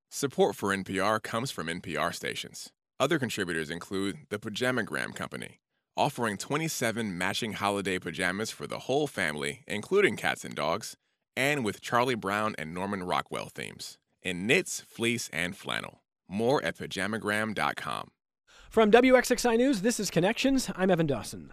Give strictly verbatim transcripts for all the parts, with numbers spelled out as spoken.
Support for N P R comes from N P R stations. Other contributors include the Pajamagram Company, offering twenty-seven matching holiday pajamas for the whole family, including cats and dogs, and with Charlie Brown and Norman Rockwell themes, in knits, fleece, and flannel. More at pajamagram dot com. From W X X I News, this is Connections. I'm Evan Dawson.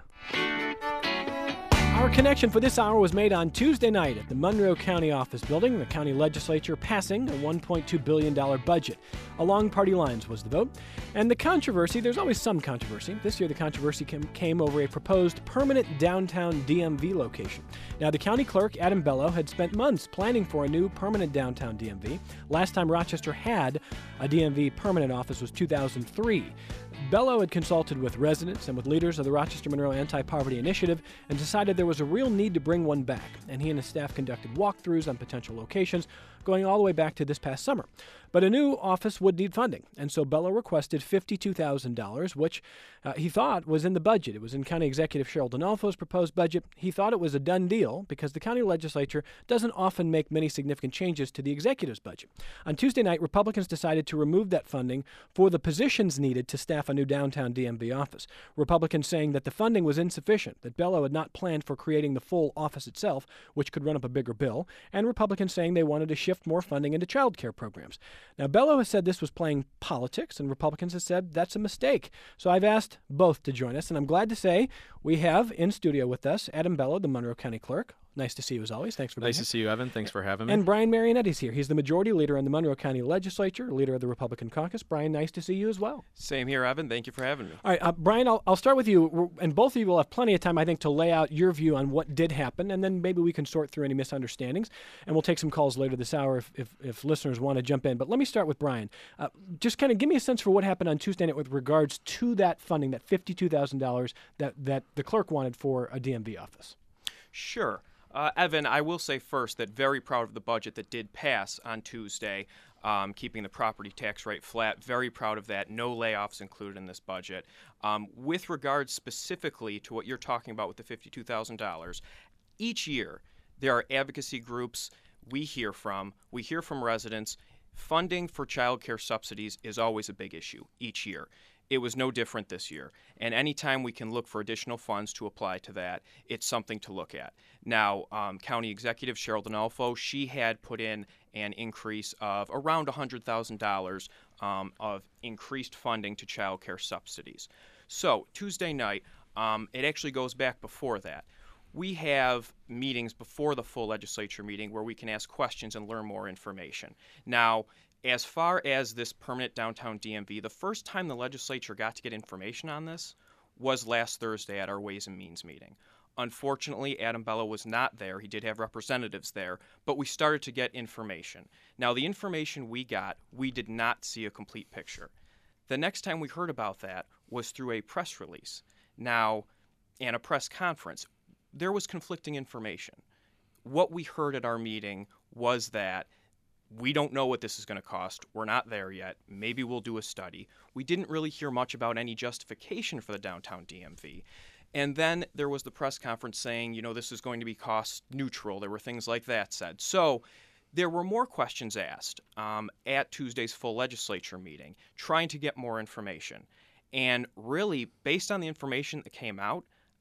Our connection for this hour was made on Tuesday night at the Monroe County Office Building, the county legislature passing a one point two billion dollars budget. Along party lines was the vote. And the controversy, there's always some controversy. This year the controversy came, came over a proposed permanent downtown D M V location. Now, the county clerk, Adam Bello, had spent months planning for a new permanent downtown D M V. Last time Rochester had a D M V permanent office was two thousand three. Bello had consulted with residents and with leaders of the Rochester Monroe Anti-Poverty Initiative and decided there was a real need to bring one back, and he and his staff conducted walkthroughs on potential locations, going all the way back to this past summer. But a new office would need funding, and so Bello requested fifty-two thousand dollars, which uh, he thought was in the budget. It was in County Executive Cheryl Donalfo's proposed budget. He thought it was a done deal because the county legislature doesn't often make many significant changes to the executive's budget. On Tuesday night, Republicans decided to remove that funding for the positions needed to staff a new downtown D M V office. Republicans saying that the funding was insufficient, that Bello had not planned for creating the full office itself, which could run up a bigger bill, and Republicans saying they wanted to shift more funding into child care programs. Now, Bello has said this was playing politics, and Republicans have said that's a mistake. So I've asked both to join us, and I'm glad to say we have in studio with us Adam Bello, the Monroe County Clerk. Nice to see you as always. Thanks for being Nice here. to see you, Evan. Thanks for having me. And Brian Marionetti's here. He's the majority leader in the Monroe County Legislature, leader of the Republican caucus. Brian, nice to see you as well. Same here, Evan. Thank you for having me. All right, uh, Brian, I'll, I'll start with you, and both of you will have plenty of time, I think, to lay out your view on what did happen, and then maybe we can sort through any misunderstandings, and we'll take some calls later this hour if, if, if listeners want to jump in. But let me start with Brian. Uh, just kind of give me a sense for what happened on Tuesday night with regards to that funding, that fifty-two thousand dollars that, that the clerk wanted for a D M V office. Sure. Uh, Evan, I will say first that very proud of the budget that did pass on Tuesday, um, keeping the property tax rate flat. Very proud of that. No layoffs included in this budget. Um, with regards specifically to what you're talking about with the fifty-two thousand dollars, each year there are advocacy groups we hear from. We hear from residents. Funding for child care subsidies is always a big issue each year. It was no different this year. And anytime we can look for additional funds to apply to that, it's something to look at. Now, um, County Executive Cheryl Donalfo, she had put in an increase of around one hundred thousand dollars um, of increased funding to child care subsidies. So Tuesday night, um, it actually goes back before that. We have meetings before the full legislature meeting where we can ask questions and learn more information. Now, as far as this permanent downtown D M V, the first time the legislature got to get information on this was last Thursday at our Ways and Means meeting. Unfortunately, Adam Bello was not there. He did have representatives there, but we started to get information. Now, the information we got, we did not see a complete picture. The next time we heard about that was through a press release. Now, and a press conference. There was conflicting information. What we heard at our meeting was that we don't know what this is going to cost. We're not there yet. Maybe we'll do a study. We didn't really hear much about any justification for the downtown D M V. And then there was the press conference saying, you know, this is going to be cost neutral. There were things like that said. So there were more questions asked um, at Tuesday's full legislature meeting, trying to get more information. And really, based on the information that came out,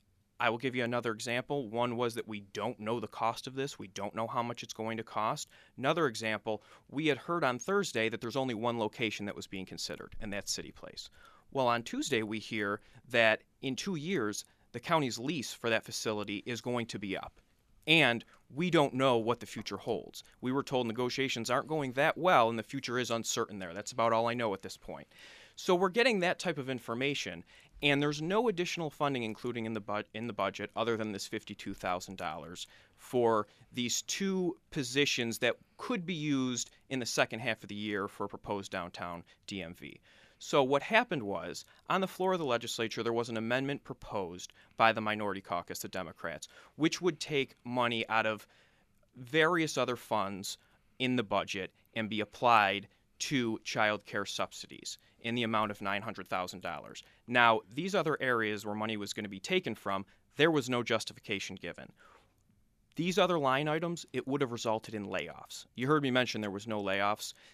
I will give you another example. One was that we don't know the cost of this. We don't know how much it's going to cost. Another example, we had heard on Thursday that there's only one location that was being considered, and that's City Place. Well, on Tuesday, we hear that in two years, the county's lease for that facility is going to be up. And we don't know what the future holds. We were told negotiations aren't going that well, and the future is uncertain there. That's about all I know at this point. So we're getting that type of information, and there's no additional funding including in the bu- in the budget other than this fifty-two thousand dollars for these two positions that could be used in the second half of the year for a proposed downtown D M V. So what happened was, on the floor of the legislature, there was an amendment proposed by the minority caucus, the Democrats, which would take money out of various other funds in the budget and be applied to child care subsidies in the amount of nine hundred thousand dollars. Now, these other areas where money was going to be taken from, there was no justification given. These other line items, it would have resulted in layoffs. You heard me mention there was no layoffs.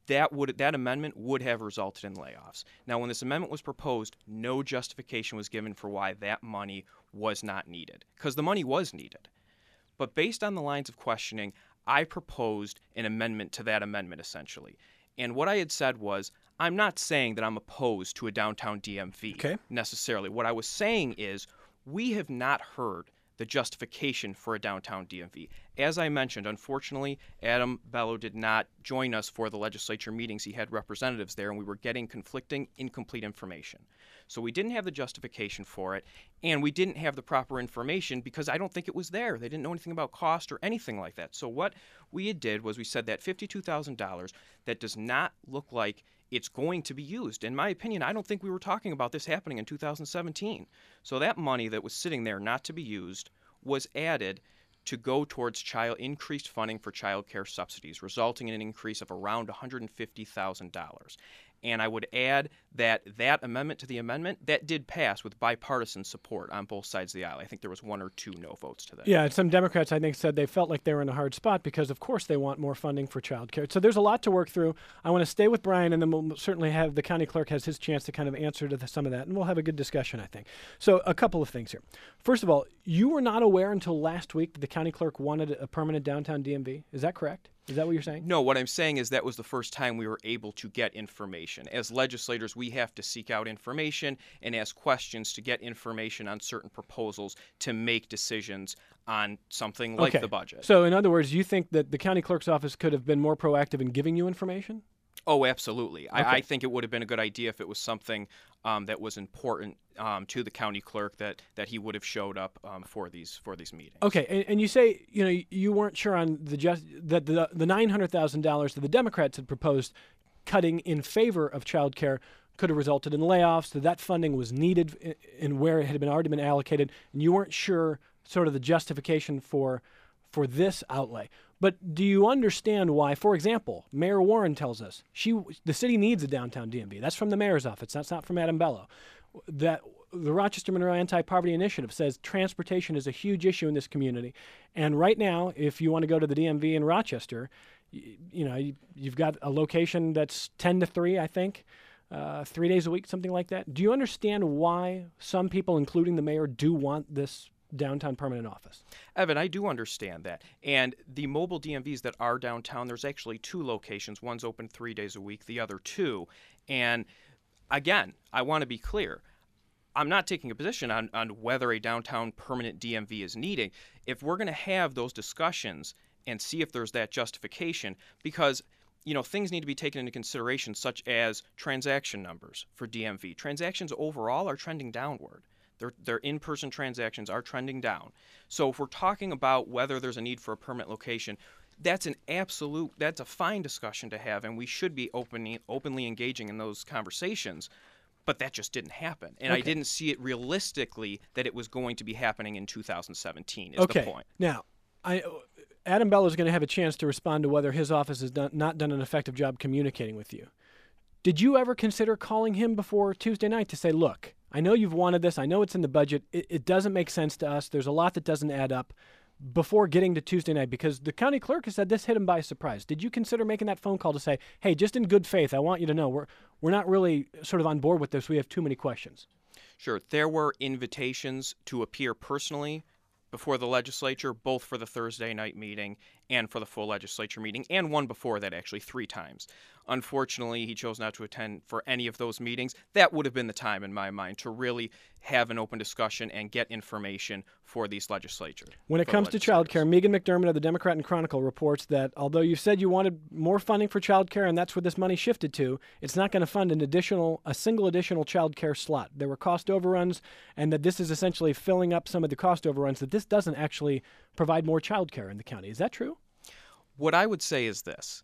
that would that amendment would have resulted in layoffs. Now, when this amendment was proposed, no justification was given for why that money was not needed, because the money was needed. But based on the lines of questioning, I proposed an amendment to that amendment, essentially. And what I had said was, I'm not saying that I'm opposed to a downtown D M V okay. necessarily. What I was saying is, we have not heard the justification for a downtown D M V. As I mentioned, unfortunately, Adam Bello did not join us for the legislature meetings. He had representatives there, and we were getting conflicting, incomplete information. So we didn't have the justification for it, and we didn't have the proper information because I don't think it was there. They didn't know anything about cost or anything like that. So what we did was we said that fifty-two thousand dollars that does not look like it's going to be used. In my opinion, I don't think we were talking about this happening in two thousand seventeen. So that money that was sitting there not to be used was added to go towards child increased funding for child care subsidies, resulting in an increase of around one hundred fifty thousand dollars. And I would add that that amendment to the amendment, that did pass with bipartisan support on both sides of the aisle. I think there was one or two no votes to that. Yeah, and some Democrats, I think, said they felt like they were in a hard spot because, of course, they want more funding for child care. So there's a lot to work through. I want to stay with Brian, and then we'll certainly have the county clerk has his chance to kind of answer to the, some of that, and we'll have a good discussion, I think. So a couple of things here. First of all, you were not aware until last week that the county clerk wanted a permanent downtown D M V. Is that correct? Is that what you're saying? No, what I'm saying is that was the first time we were able to get information. As legislators, we have to seek out information and ask questions to get information on certain proposals to make decisions on something like okay. the budget. So in other words, you think that the county clerk's office could have been more proactive in giving you information? Oh, absolutely. Okay. I, I think it would have been a good idea if it was something um, that was important um, to the county clerk that, that he would have showed up um, for these for these meetings. Okay, and, and you say you know you weren't sure on the just that the the nine hundred thousand dollars that the Democrats had proposed cutting in favor of child care could have resulted in layoffs. That that funding was needed in, in where it had been already been allocated, and you weren't sure sort of the justification for for this outlay. But do you understand why, for example, Mayor Warren tells us she the city needs a downtown D M V. That's from the mayor's office. That's not from Adam Bello. That the Rochester Monroe Anti-Poverty Initiative says transportation is a huge issue in this community. And right now, if you want to go to the D M V in Rochester, you, you know, you, you've got a location that's ten to three, I think, uh, three days a week, something like that. Do you understand why some people, including the mayor, do want this downtown permanent office? Evan, I do understand that. And the mobile D M Vs that are downtown, there's actually two locations. One's open three days a week, the other two. And again, I want to be clear. I'm not taking a position on, on whether a downtown permanent D M V is needed. If we're going to have those discussions and see if there's that justification, because you know, things need to be taken into consideration, such as transaction numbers for D M V. Transactions overall are trending downward. Their, their in-person transactions are trending down. So if we're talking about whether there's a need for a permanent location, that's an absolute, that's a fine discussion to have, and we should be openly, openly engaging in those conversations. But that just didn't happen. And okay. I didn't see it realistically that it was going to be happening in two thousand seventeen is okay. the point. Now, I, Adam Bello is going to have a chance to respond to whether his office has done, not done an effective job communicating with you. Did you ever consider calling him before Tuesday night to say, look, I know you've wanted this. I know it's in the budget. It, it doesn't make sense to us. There's a lot that doesn't add up before getting to Tuesday night, because the county clerk has said this hit him by surprise. Did you consider making that phone call to say, hey, just in good faith, I want you to know we're we're not really sort of on board with this. We have too many questions. Sure. There were invitations to appear personally before the legislature, both for the Thursday night meeting and for the full legislature meeting, and one before that, actually, three times. Unfortunately, he chose not to attend for any of those meetings. That would have been the time, in my mind, to really have an open discussion and get information for these legislatures. When it comes to child care, Megan McDermott of the Democrat and Chronicle reports that although you said you wanted more funding for child care and that's where this money shifted to, it's not going to fund an additional, a single additional child care slot. There were cost overruns, and that this is essentially filling up some of the cost overruns, that this doesn't actually provide more child care in the county. Is that true? What I would say is this.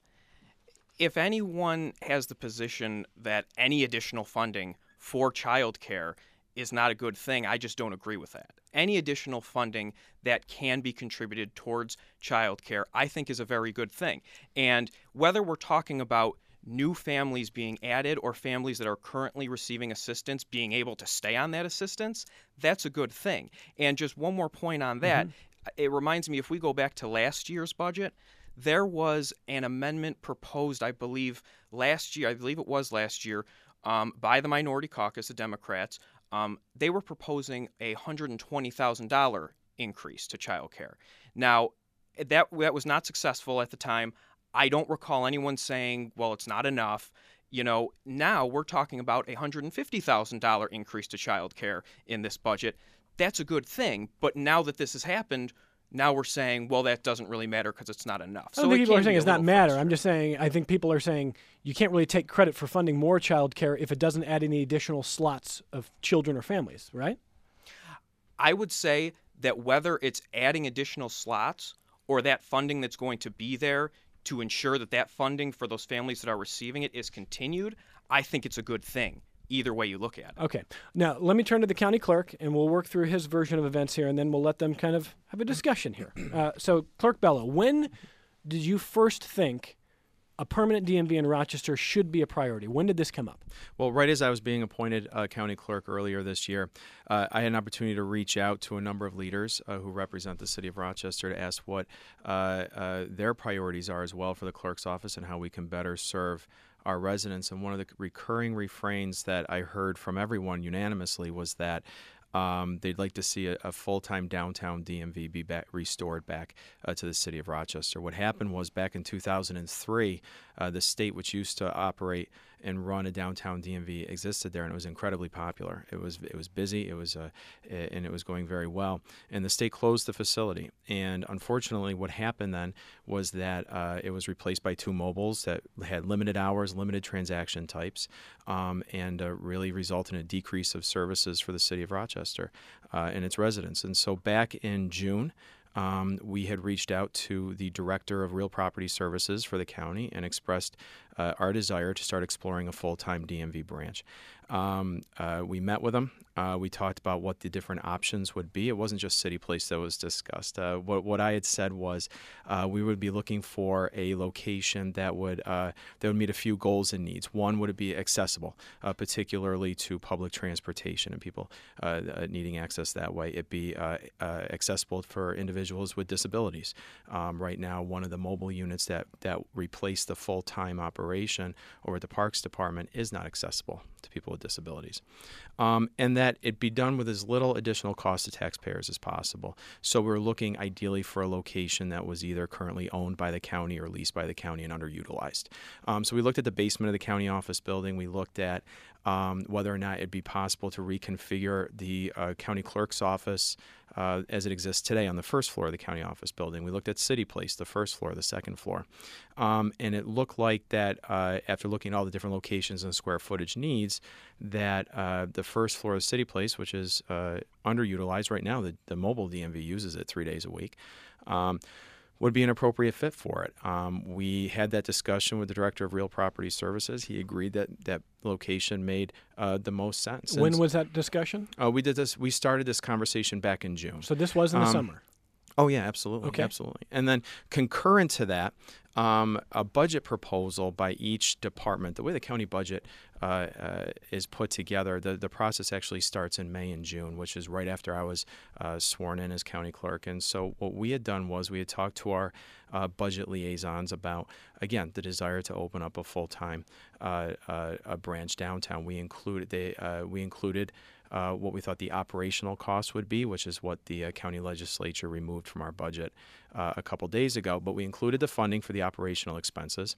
If anyone has the position that any additional funding for child care is not a good thing, I just don't agree with that. Any additional funding that can be contributed towards child care, I think, is a very good thing. And whether we're talking about new families being added or families that are currently receiving assistance being able to stay on that assistance, that's a good thing. And just one more point on that, mm-hmm. It reminds me, if we go back to last year's budget, there was an amendment proposed, I believe, last year, I believe it was last year, um, by the Minority Caucus, the Democrats. Um, they were proposing a one hundred twenty thousand dollars increase to child care. Now, that, that was not successful at the time. I don't recall anyone saying, well, it's not enough. You know, now we're talking about a one hundred fifty thousand dollars increase to child care in this budget. That's a good thing. But now that this has happened, now we're saying, well, that doesn't really matter because it's not enough. I don't so think it people can are saying be a it's not little matter. I'm frustrating. just saying I think people are saying you can't really take credit for funding more child care if it doesn't add any additional slots of children or families, right? I would say that whether it's adding additional slots or that funding that's going to be there to ensure that that funding for those families that are receiving it is continued, I think it's a good thing, either way you look at it. Okay. Now, let me turn to the county clerk, and we'll work through his version of events here, and then we'll let them kind of have a discussion here. Uh, so, Clerk Bello, when did you first think a permanent D M V in Rochester should be a priority? When did this come up? Well, right as I was being appointed uh, county clerk earlier this year, uh, I had an opportunity to reach out to a number of leaders uh, who represent the city of Rochester to ask what uh, uh, their priorities are as well for the clerk's office and how we can better serve our residents. And one of the recurring refrains that I heard from everyone unanimously was that Um, they'd like to see a, a full-time downtown D M V be back, restored back uh, to the city of Rochester. What happened was back in two thousand three, uh, the state which used to operate and run a downtown D M V existed there, and it was incredibly popular. It was it was busy, it was uh, and it was going very well. And the state closed the facility. And unfortunately, what happened then was that uh, it was replaced by two mobiles that had limited hours, limited transaction types, um, and uh, really resulted in a decrease of services for the city of Rochester uh, and its residents. And so back in June, Um, we had reached out to the director of real property services for the county and expressed uh, our desire to start exploring a full-time D M V branch. Um, uh, we met with them. Uh, we talked about what the different options would be. It wasn't just City Place that was discussed. Uh, what, what I had said was uh, we would be looking for a location that would uh, that would meet a few goals and needs. One, would it be accessible, uh, particularly to public transportation and people uh, uh, needing access that way. It be uh, uh, accessible for individuals with disabilities. Um, right now, one of the mobile units that, that replace the full-time operation over at the Parks Department is not accessible to people with disabilities. Um, and that it be done with as little additional cost to taxpayers as possible. So we're looking ideally for a location that was either currently owned by the county or leased by the county and underutilized. Um, so we looked at the basement of the county office building. We looked at um, whether or not it'd be possible to reconfigure the uh, county clerk's office uh, as it exists today on the first floor of the county office building. We looked at City Place, the first floor, the second floor. Um, and it looked like that uh, after looking at all the different locations and square footage needs, that uh, the first floor of City Place, which is uh, underutilized right now, the, the mobile D M V uses it three days a week, um, would be an appropriate fit for it. Um, we had that discussion with the director of real property services. He agreed that that location made uh, the most sense. When And, was that discussion? uh, we did this? We started this conversation back in June. So this was in the Um, summer. Oh, yeah, absolutely. Okay. Absolutely. And then concurrent to that, um, a budget proposal by each department. The way the county budget uh, uh, is put together, the, the process actually starts in May and June, which is right after I was uh, sworn in as county clerk. And so what we had done was we had talked to our uh, budget liaisons about, again, the desire to open up a full-time uh, uh, a branch downtown. We included, they, uh, we included Uh, what we thought the operational costs would be, which is what the uh, county legislature removed from our budget uh, a couple days ago. But we included the funding for the operational expenses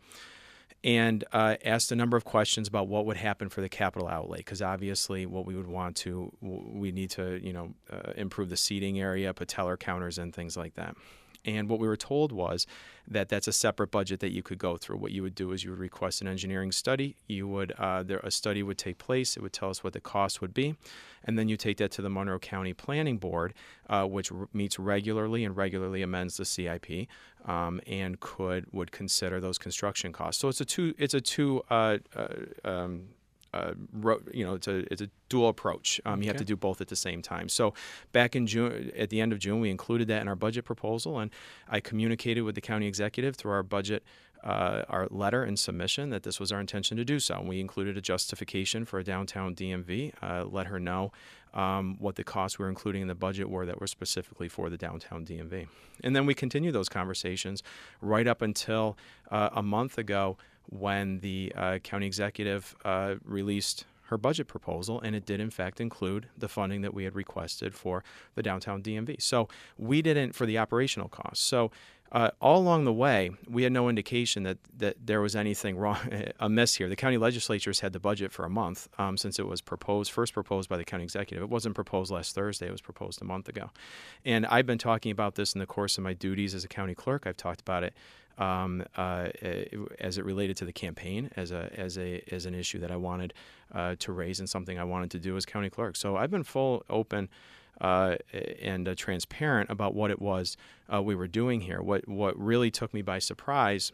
and uh, asked a number of questions about what would happen for the capital outlay, because obviously what we would want to, we need to, you know, uh, improve the seating area, put teller counters and things like that. And what we were told was that that's a separate budget that you could go through. What you would do is you would request an engineering study. You would uh, there a study would take place. It would tell us what the cost would be, and then you take that to the Monroe County Planning Board, uh, which r- meets regularly and regularly amends the C I P, um, and could would consider those construction costs. So it's a two it's a two uh, uh, um, Uh, ro- you know, it's a it's a dual approach. Um, you have Okay. to do both at the same time. So, back in June, at the end of June, we included that in our budget proposal, and I communicated with the county executive through our budget, uh, our letter and submission that this was our intention to do so. And we included a justification for a downtown D M V. Uh, let her know um, what the costs we're including in the budget were that were specifically for the downtown D M V. And then we continue those conversations right up until uh, a month ago when the uh, county executive uh, released her budget proposal, and it did in fact include the funding that we had requested for the downtown D M V. So we didn't, for the operational costs. So uh, all along the way, we had no indication that, that there was anything wrong, amiss here. The county legislatures had the budget for a month um, since it was proposed, first proposed by the county executive. It wasn't proposed last Thursday. It was proposed a month ago. And I've been talking about this in the course of my duties as a county clerk. I've talked about it Um, uh, as it related to the campaign, as a as a as an issue that I wanted uh, to raise and something I wanted to do as county clerk. So I've been full, open, uh, and uh, transparent about what it was uh, we were doing here. What what really took me by surprise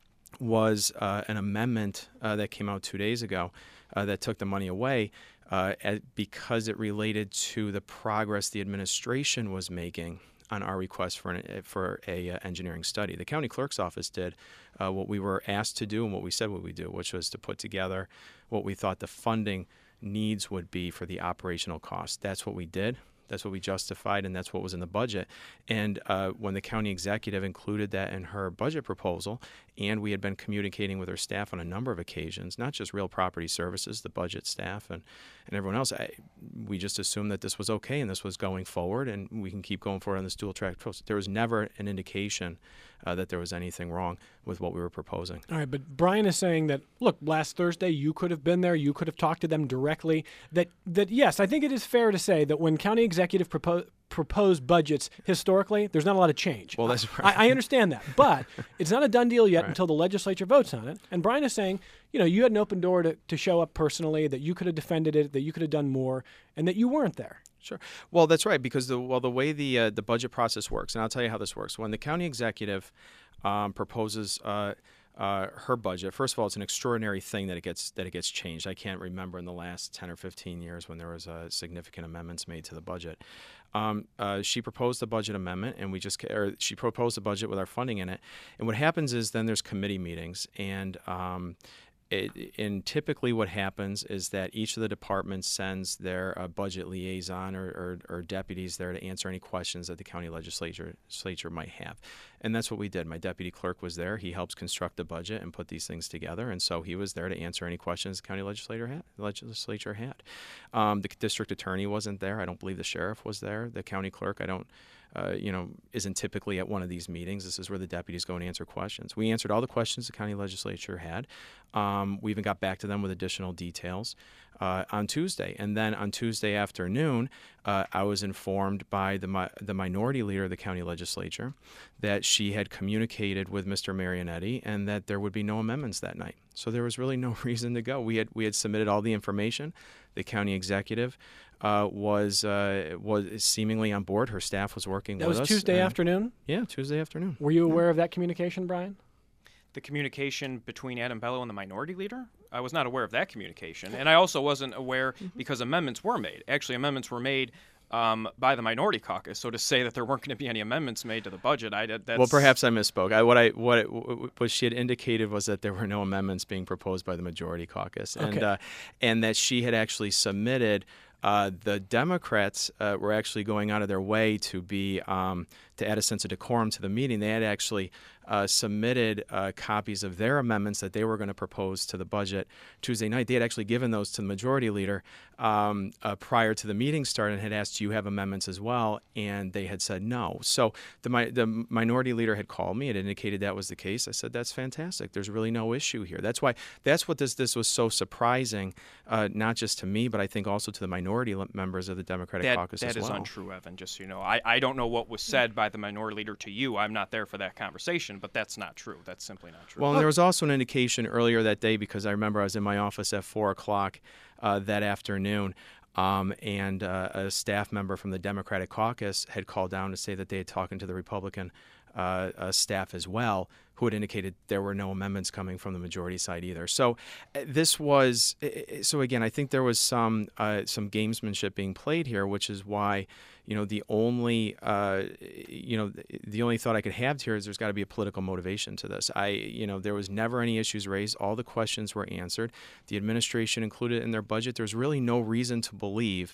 was uh, an amendment uh, that came out two days ago uh, that took the money away uh, at, because it related to the progress the administration was making on our request for an, for a uh, engineering study. The county clerk's office did uh, what we were asked to do and what we said we would do, which was to put together what we thought the funding needs would be for the operational costs. That's what we did. That's what we justified, and that's what was in the budget. And uh, when the county executive included that in her budget proposal, and we had been communicating with her staff on a number of occasions, not just Real Property Services, the budget staff, and, and everyone else, I, we just assumed that this was okay and this was going forward, and we can keep going forward on this dual-track process. There was never an indication uh, that there was anything wrong with what we were proposing. All right, but Brian is saying that, look, last Thursday you could have been there, you could have talked to them directly, that, that yes, I think it is fair to say that when county executive propose proposed budgets historically, there's not a lot of change. Well, that's right. I, I understand that, but it's not a done deal yet right. until the legislature votes on it. And Brian is saying, you know, you had an open door to, to show up personally, that you could have defended it, that you could have done more, and that you weren't there. Sure. Well, that's right, because the well the way the uh, the budget process works, and I'll tell you how this works. When the county executive um, proposes uh, uh, her budget, first of all, it's an extraordinary thing that it gets that it gets changed. I can't remember in the last ten or fifteen years when there was uh, significant amendments made to the budget. Um, uh, she proposed a budget amendment, and we just or she proposed a budget with our funding in it. And what happens is then there's committee meetings, and um, It, and typically what happens is that each of the departments sends their uh, budget liaison or, or, or deputies there to answer any questions that the county legislature, legislature might have. And that's what we did. My deputy clerk was there. He helps construct the budget and put these things together. And so he was there to answer any questions the county legislator had. Legislature had. Um, the district attorney wasn't there. I don't believe the sheriff was there. The county clerk, I don't Uh, you know, isn't typically at one of these meetings. This is where the deputies go and answer questions. We answered all the questions the county legislature had. Um, we even got back to them with additional details uh, on Tuesday. And then on Tuesday afternoon, uh, I was informed by the mi- the minority leader of the county legislature that she had communicated with Mister Marionetti and that there would be no amendments that night. So there was really no reason to go. We had we had submitted all the information. The county executive uh, was uh, was seemingly on board. Her staff was working that with us. That was Tuesday afternoon? Yeah, Tuesday afternoon. Were you aware yeah. of that communication, Brian? The communication between Adam Bello and the minority leader? I was not aware of that communication. And I also wasn't aware mm-hmm. because amendments were made. Actually, amendments were made um, by the minority caucus. So to say that there weren't going to be any amendments made to the budget, I that's... Well, perhaps I misspoke. I, what I what, it, what she had indicated was that there were no amendments being proposed by the majority caucus, and okay. uh, and that she had actually submitted. Uh, the Democrats uh, were actually going out of their way to be um, to add a sense of decorum to the meeting. They had actually uh, submitted uh, copies of their amendments that they were going to propose to the budget Tuesday night. They had actually given those to the majority leader um, uh, prior to the meeting start and had asked, "Do you have amendments as well?" And they had said no. So the mi- the minority leader had called me. It indicated that was the case. I said, "That's fantastic. There's really no issue here." That's why that's what this this was so surprising, uh, not just to me, but I think also to the minority. minority members of the Democratic that, caucus that as well. That is untrue, Evan, just so you know. I, I don't know what was said by the minority leader to you. I'm not there for that conversation, but that's not true. That's simply not true. Well, and there was also an indication earlier that day, because I remember I was in my office at four o'clock uh, that afternoon, um, and uh, a staff member from the Democratic caucus had called down to say that they had talked to the Republican uh, uh, staff as well, who had indicated there were no amendments coming from the majority side either. So uh, this was, uh, so again, I think there was some uh, some gamesmanship being played here, which is why, you know, the only, uh, you know, the only thought I could have here is there's got to be a political motivation to this. I, you know, there was never any issues raised. All the questions were answered. The administration included it in their budget. There's really no reason to believe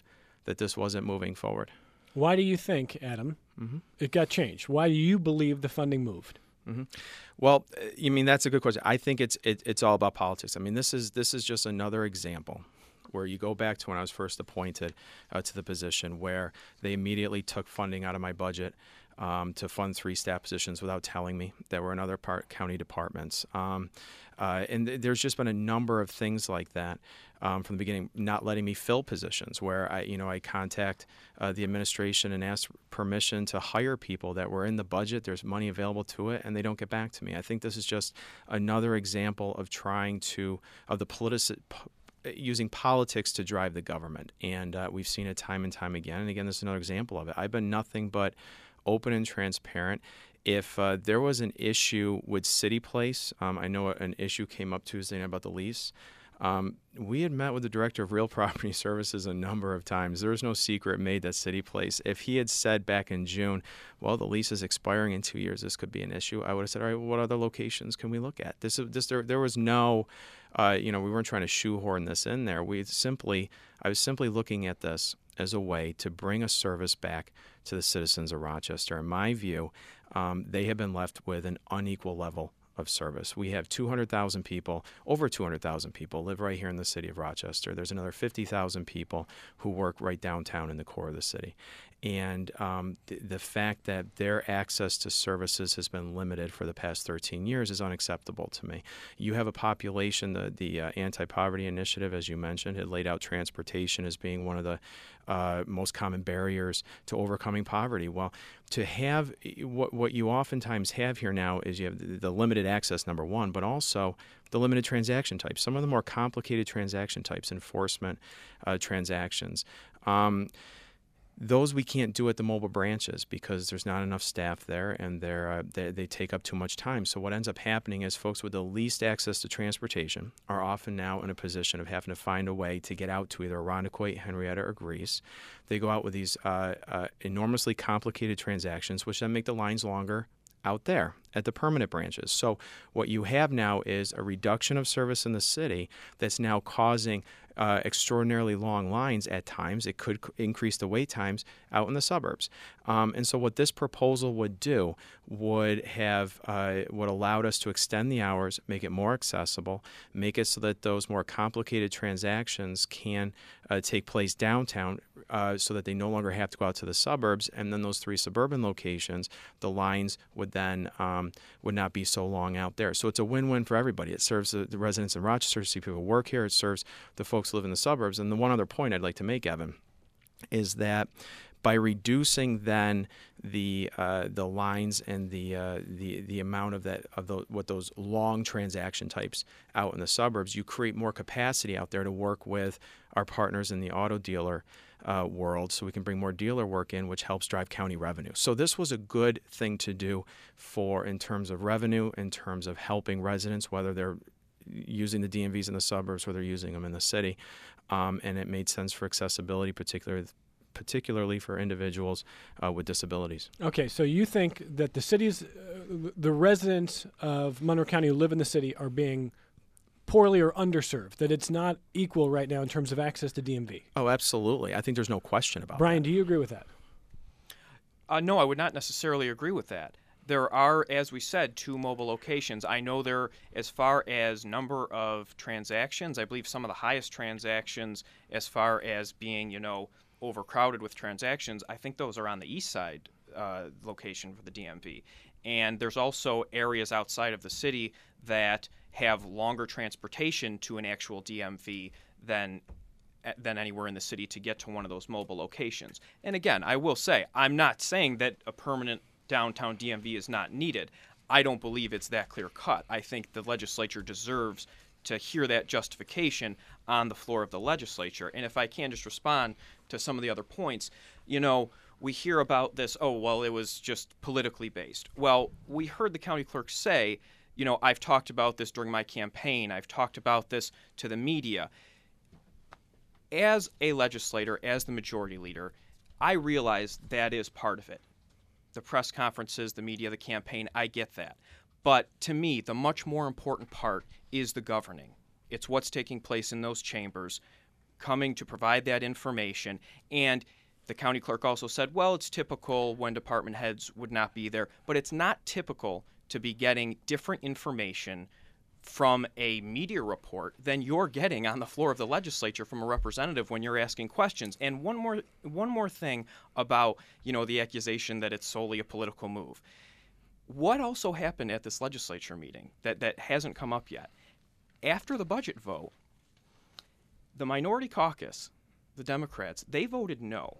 that this wasn't moving forward. Why do you think, Adam, Mm-hmm. it got changed? Why do you believe the funding moved? Mm-hmm. Well, you mean that's a good question. I think it's it, it's all about politics. I mean, this is this is just another example where you go back to when I was first appointed uh, to the position, where they immediately took funding out of my budget um, to fund three staff positions without telling me that were in other part, county departments. Um, uh, and th- there's just been a number of things like that um, from the beginning, not letting me fill positions where I, you know, I contact uh, the administration and ask permission to hire people that were in the budget. There's money available to it, and they don't get back to me. I think this is just another example of trying to of the politici- using politics to drive the government. And uh, we've seen it time and time again. And again, this is another example of it. I've been nothing but open and transparent. If uh, there was an issue with City Place, um, I know an issue came up Tuesday night about the lease. Um, we had met with the director of Real Property Services a number of times. There was no secret made that City Place. If he had said back in June, well, the lease is expiring in two years, this could be an issue, I would have said, all right, well, what other locations can we look at? This, this, there, there was no, uh, you know, we weren't trying to shoehorn this in there. We simply, I was simply looking at this as a way to bring a service back to the citizens of Rochester. In my view, um, they have been left with an unequal level of service. We have two hundred thousand people, over two hundred thousand people live right here in the city of Rochester. There's another fifty thousand people who work right downtown in the core of the city. And um, the, the fact that their access to services has been limited for the past thirteen years is unacceptable to me. You have a population, the, the uh, Anti-Poverty Initiative, as you mentioned, had laid out transportation as being one of the uh, most common barriers to overcoming poverty. Well, to have what, what you oftentimes have here now is you have the, the limited access, number one, but also the limited transaction types, some of the more complicated transaction types, enforcement uh, transactions. Um, Those we can't do at the mobile branches because there's not enough staff there, and they're, uh, they, they take up too much time. So what ends up happening is folks with the least access to transportation are often now in a position of having to find a way to get out to either Irondequoit, Henrietta, or Greece. They go out with these uh, uh, enormously complicated transactions, which then make the lines longer out there at the permanent branches. So what you have now is a reduction of service in the city that's now causing uh, extraordinarily long lines at times. It could c- increase the wait times out in the suburbs. Um, and so what this proposal would do would have uh, would allowed us to extend the hours, make it more accessible, make it so that those more complicated transactions can uh, take place downtown uh, so that they no longer have to go out to the suburbs. And then those three suburban locations, the lines would then um, would not be so long out there. So it's a win-win for everybody. It serves the, the residents in Rochester to see people work here. It serves the folks who live in the suburbs. And the one other point I'd like to make, Evan, is that by reducing then the uh, the lines and the uh, the the amount of that of the, what those long transaction types out in the suburbs, you create more capacity out there to work with our partners in the auto dealer uh, world, so we can bring more dealer work in, which helps drive county revenue. So this was a good thing to do for in terms of revenue, in terms of helping residents, whether they're using the D M Vs in the suburbs or they're using them in the city, um, and it made sense for accessibility, particularly. particularly for individuals uh, with disabilities. Okay, so you think that the cities, uh, the residents of Monroe County who live in the city are being poorly or underserved, that it's not equal right now in terms of access to D M V? Oh, absolutely. I think there's no question about Brian, that. do you agree with that? Uh, no, I would not necessarily agree with that. There are, as we said, two mobile locations. I know there, as far as number of transactions, I believe some of the highest transactions as far as being, you know, overcrowded with transactions, I think those are on the east side uh, location for the D M V. And there's also areas outside of the city that have longer transportation to an actual D M V than than anywhere in the city to get to one of those mobile locations. And again, I will say, I'm not saying that a permanent downtown D M V is not needed. I don't believe it's that clear cut. I think the legislature deserves to hear that justification on the floor of the legislature. And if I can just respond to some of the other points, you know, we hear about this, oh, well, it was just politically based. Well, we heard the county clerk say, you know, I've talked about this during my campaign. I've talked about this to the media. As a legislator, as the majority leader, I realize that is part of it. The press conferences, the media, the campaign, I get that. But to me, the much more important part is the governing. It's what's taking place in those chambers. coming to provide that information. And the county clerk also said, well, it's typical when department heads would not be there, but it's not typical to be getting different information from a media report than you're getting on the floor of the legislature from a representative when you're asking questions. And one more one more thing about, you know, the accusation that it's solely a political move. What also happened at this legislature meeting that, that hasn't come up yet? After the budget vote, the minority caucus, the Democrats, they voted no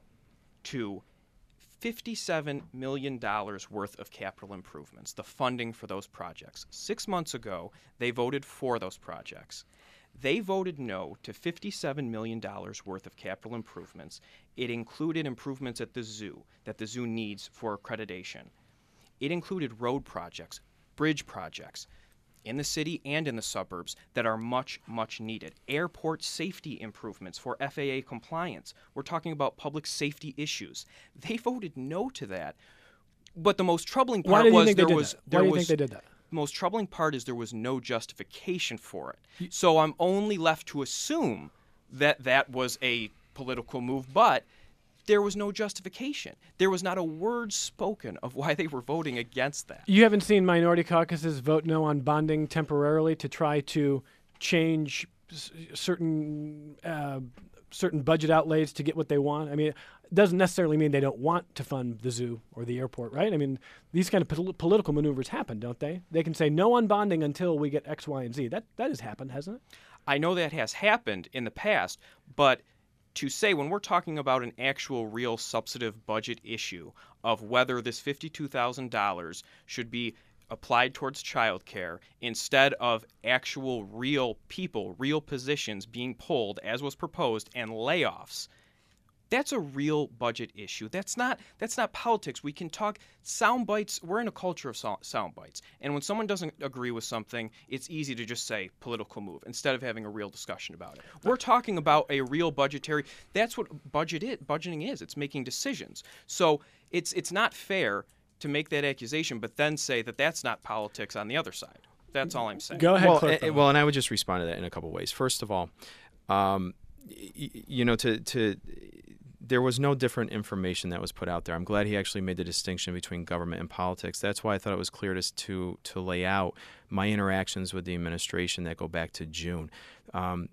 to fifty-seven million dollars worth of capital improvements, the funding for those projects. Six months ago, they voted for those projects. They voted no to fifty-seven million dollars worth of capital improvements. It included improvements at the zoo that the zoo needs for accreditation. It included road projects, bridge projects in the city and in the suburbs that are much, much needed. Airport safety improvements for F A A compliance. We're talking about public safety issues. They voted no to that. But the most troubling part Why do you was think there they did was that? there Why do you was think they did that? the most troubling part is there was no justification for it. So I'm only left to assume that that was a political move, but there was no justification. There was not a word spoken of why they were voting against that. You haven't seen minority caucuses vote no on bonding temporarily to try to change s- certain uh, certain budget outlays to get what they want? I mean, it doesn't necessarily mean they don't want to fund the zoo or the airport, right? I mean, these kind of pol- political maneuvers happen, don't they? They can say no on bonding until we get X, Y, and Z. That that has happened, hasn't it? I know that has happened in the past, but to say when we're talking about an actual real substantive budget issue of whether this fifty-two thousand dollars should be applied towards childcare instead of actual real people, real positions being pulled as was proposed and layoffs, that's a real budget issue. That's not that's not politics. We can talk sound bites. We're in a culture of so- sound bites. And when someone doesn't agree with something, it's easy to just say political move instead of having a real discussion about it. We're talking about a real budgetary. That's what budget is. Budgeting is. It's making decisions. So it's it's not fair to make that accusation, but then say that that's not politics on the other side. That's all I'm saying. Go ahead, Well, Clerk and, Bell. well, and I would just respond to that in a couple ways. First of all, um, y- you know, to to there was no different information that was put out there. I'm glad he actually made the distinction between government and politics. That's why I thought it was clear to to, to lay out my interactions with the administration that go back to June. Um,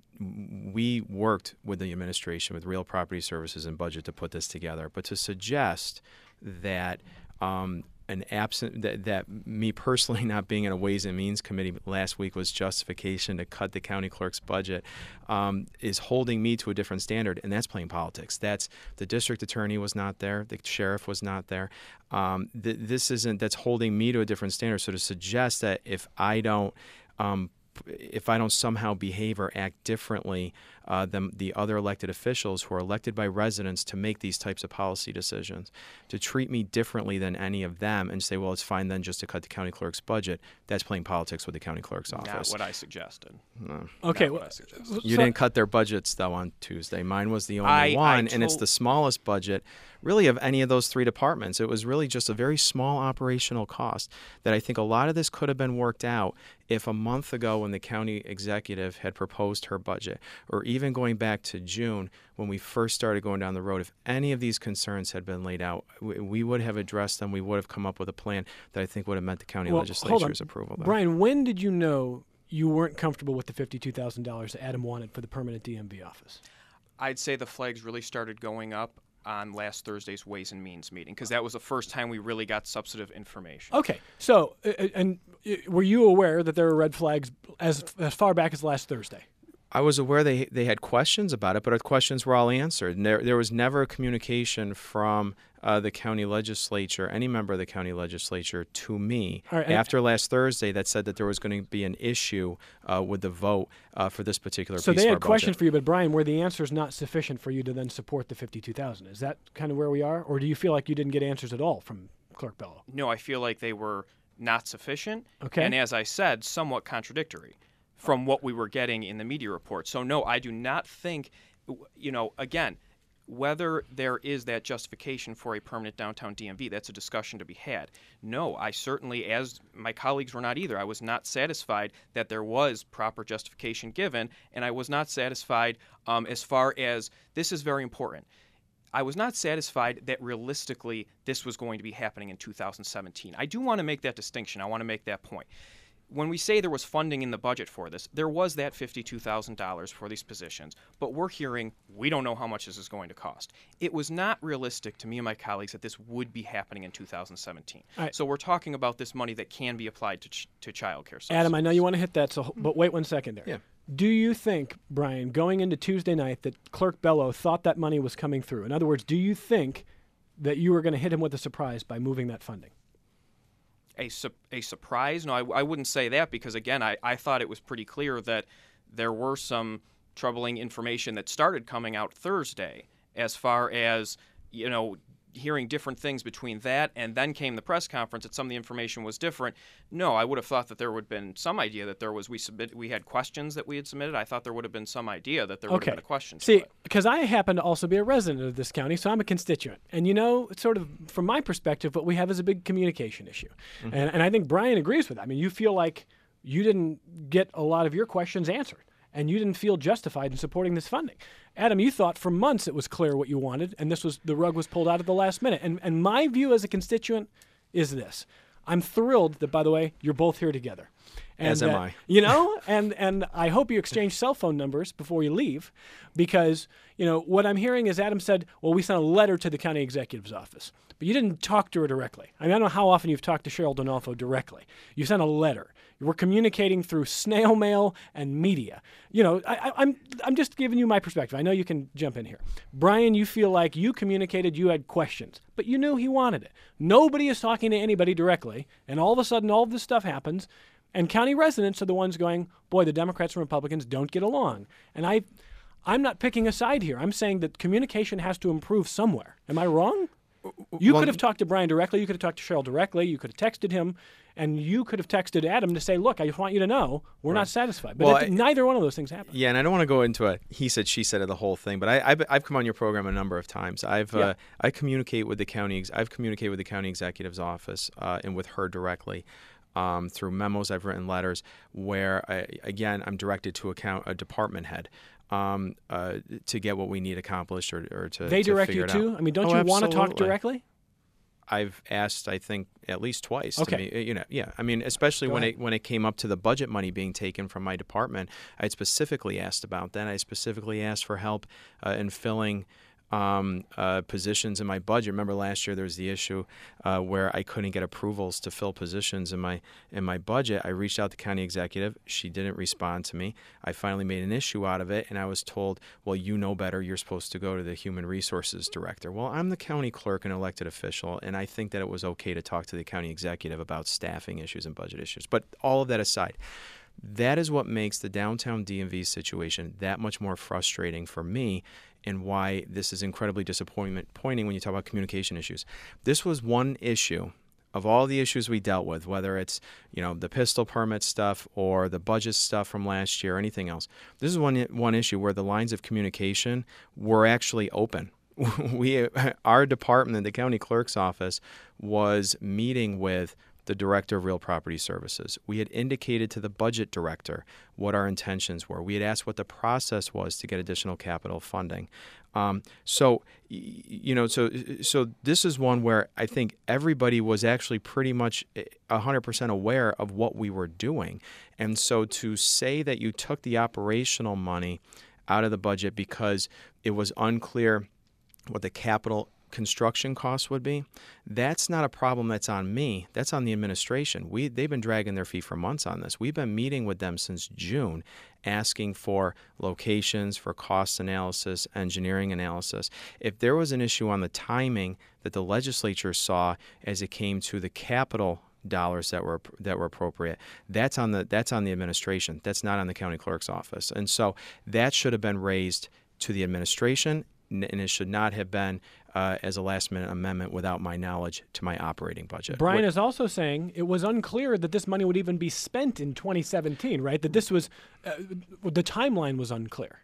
we worked with the administration, with Real Property Services and Budget to put this together. But to suggest that um, an absent that, that me personally not being in a Ways and Means Committee last week was justification to cut the county clerk's budget um, is holding me to a different standard, and that's playing politics. That's the district attorney was not there, the sheriff was not there. Um, th- this isn't that's holding me to a different standard. So to suggest that if I don't um, if I don't somehow behave or act differently uh, than the other elected officials who are elected by residents to make these types of policy decisions, to treat me differently than any of them and say, well, it's fine then just to cut the county clerk's budget, that's playing politics with the county clerk's Not office. what I suggested. No. Okay. Not what well, I suggested. You so- didn't cut their budgets, though, on Tuesday. Mine was the only I- I one, and it's to- the smallest budget, really, of any of those three departments. It was really just a very small operational cost that I think a lot of this could have been worked out if a month ago when the county executive had proposed her budget, or even going back to June when we first started going down the road, if any of these concerns had been laid out, we, we would have addressed them. We would have come up with a plan that I think would have met the county Well, hold on. legislature's approval. Though. Brian, when did you know you weren't comfortable with the fifty-two thousand dollars that Adam wanted for the permanent D M V office? I'd say the flags really started going up on last Thursday's Ways and Means meeting because that was the first time we really got substantive information. Okay, so uh, uh, and uh, were you aware that there were red flags as as far back as last Thursday? I was aware they they had questions about it, but our questions were all answered. And there, there was never a communication from uh, the county legislature, any member of the county legislature, to me All right, and- after last Thursday that said that there was going to be an issue uh, with the vote uh, for this particular So piece they of our had questions budget. for you, but Brian, were the answers not sufficient for you to then support the fifty-two thousand? Is that kind of where we are, or do you feel like you didn't get answers at all from Clerk Bello? No, I feel like they were not sufficient. Okay. And as I said, somewhat contradictory from what we were getting in the media report. So no, I do not think, you know, again, whether there is that justification for a permanent downtown D M V, that's a discussion to be had. No, I certainly, as my colleagues were not either, I was not satisfied that there was proper justification given, and I was not satisfied um, as far as, this is very important, I was not satisfied that realistically this was going to be happening in two thousand seventeen. I do want to make that distinction. I want to make that point. When we say there was funding in the budget for this, there was that fifty-two thousand dollars for these positions, but we're hearing we don't know how much this is going to cost. It was not realistic to me and my colleagues that this would be happening in two thousand seventeen. Right. So we're talking about this money that can be applied to ch- to child care subsidies. Adam, I know you want to hit that, so but wait one second there. Yeah. Do you think, Brian, going into Tuesday night, that Clerk Bello thought that money was coming through? In other words, do you think that you were going to hit him with a surprise by moving that funding? A, su- a surprise? No, I, I wouldn't say that because, again, I, I thought it was pretty clear that there were some troubling information that started coming out Thursday as far as, you know, hearing different things between that and then came the press conference that some of the information was different. No, I would have thought that there would have been some idea that there was, we submit, we had questions that we had submitted. I thought there would have been some idea that there would Okay. have been a question to See, it. because I happen to also be a resident of this county, so I'm a constituent. And you know, sort of from my perspective, what we have is a big communication issue. Mm-hmm. And, and I think Brian agrees with that. I mean, you feel like you didn't get a lot of your questions answered, and you didn't feel justified in supporting this funding. Adam, you thought for months it was clear what you wanted, and this was the rug was pulled out at the last minute. And, and my view as a constituent is this. I'm thrilled that, by the way, you're both here together. And As am that- I. You know, and, and I hope you exchange cell phone numbers before you leave, because, you know, what I'm hearing is Adam said, well, we sent a letter to the county executive's office, but you didn't talk to her directly. I mean, I don't know how often you've talked to Cheryl Donalfo directly. You sent a letter. You were communicating through snail mail and media. You know, I, I, I'm I'm just giving you my perspective. I know you can jump in here. Brian, you feel like you communicated, you had questions, but you knew he wanted it. Nobody is talking to anybody directly, and all of a sudden all of this stuff happens, and county residents are the ones going, boy, the Democrats and Republicans don't get along. And I, I'm not picking a side here. I'm saying that communication has to improve somewhere. Am I wrong? You Well, could have talked to Brian directly. You could have talked to Cheryl directly. You could have texted him, and you could have texted Adam to say, look, I just want you to know we're not satisfied. But Well, it- I- neither one of those things happened. Yeah, and I don't want to go into a he said, she said of the whole thing, but I, I've, I've come on your program a number of times. I've Yeah. uh, I communicate with the county. ex- I've communicated with the county executive's office uh, and with her directly. Um, through memos, I've written letters where, I, again, I'm directed to account a department head um, uh, to get what we need accomplished or, or to They to direct figure you it too? out. I mean, don't Oh, you want to talk absolutely. directly? I've asked, I think, at least twice. Okay. To me, you know, yeah. I mean, especially Go when ahead. it when it came up to the budget money being taken from my department, I had specifically asked about that. I specifically asked for help uh, in filling um, uh, positions in my budget. Remember last year there was the issue uh, where I couldn't get approvals to fill positions in my in my budget. I reached out to county executive. She didn't respond to me. I finally made an issue out of it, and I was told, well, you know better. You're supposed to go to the human resources director. Well, I'm the county clerk and elected official, and I think that it was okay to talk to the county executive about staffing issues and budget issues. But all of that aside, that is what makes the downtown D M V situation that much more frustrating for me, and why this is incredibly disappointment pointing when you talk about communication issues. This was one issue of all the issues we dealt with, whether it's, you know, the pistol permit stuff or the budget stuff from last year or anything else. This is one one issue where the lines of communication were actually open. We, our department, the county clerk's office, was meeting with the director of real property services. We had indicated to the budget director what our intentions were. We had asked what the process was to get additional capital funding. Um, so, y- you know, so so this is one where I think everybody was actually pretty much one hundred percent aware of what we were doing. And so to say that you took the operational money out of the budget because it was unclear what the capital construction costs would be, that's not a problem that's on me. That's on the administration. We they've been dragging their feet for months on this. We've been meeting with them since June, asking for locations, for cost analysis, engineering analysis. If there was an issue on the timing that the legislature saw as it came to the capital dollars that were that were appropriate, that's on the that's on the administration. That's not on the county clerk's office. And so that should have been raised to the administration, and it should not have been uh, as a last-minute amendment without my knowledge to my operating budget. Brian What- is also saying it was unclear that this money would even be spent in twenty seventeen, right? That this was, uh, the timeline was unclear.